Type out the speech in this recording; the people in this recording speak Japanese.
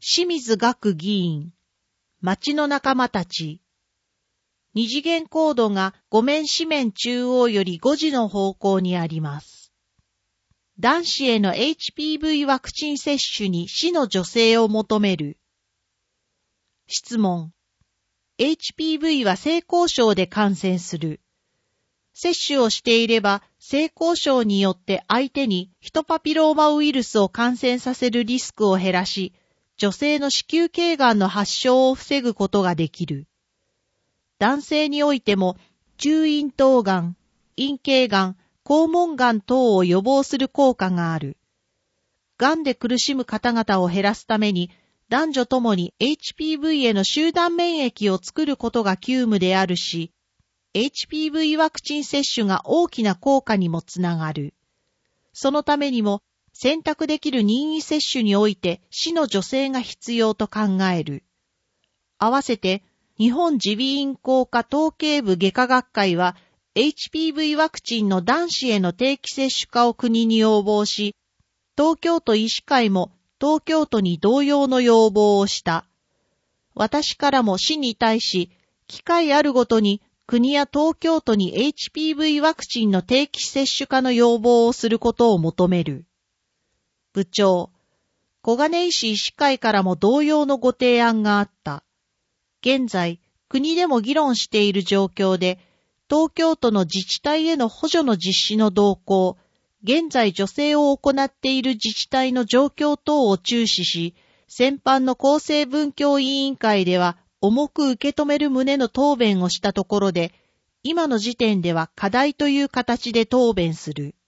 清水岳議員、町の仲間たち。二次元コードが5面四面中央より5時の方向にあります。男子への HPV ワクチン接種に市の助成を求める。質問。HPV は性交渉で感染する。接種をしていれば、性交渉によって相手にヒトパピローマウイルスを感染させるリスクを減らし、女性の子宮頸がんの発症を防ぐことができる。男性においても、中咽頭がん、陰茎がん、肛門がん等を予防する効果がある。がんで苦しむ方々を減らすために、男女ともに HPV への集団免疫を作ることが急務であるし、HPV ワクチン接種が大きな効果にもつながる。そのためにも、選択できる任意接種において市の助成が必要と考える。合わせて、日本耳鼻咽喉科統計部外科学会は、HPV ワクチンの男子への定期接種化を国に要望し、東京都医師会も東京都に同様の要望をした。私からも市に対し、機会あるごとに国や東京都に HPV ワクチンの定期接種化の要望をすることを求める。部長、小金井市医師会からも同様のご提案があった。現在、国でも議論している状況で、東京都の自治体への補助の実施の動向、現在助成を行っている自治体の状況等を注視し、先般の厚生文教委員会では重く受け止める旨の答弁をしたところで、今の時点では課題という形で答弁する。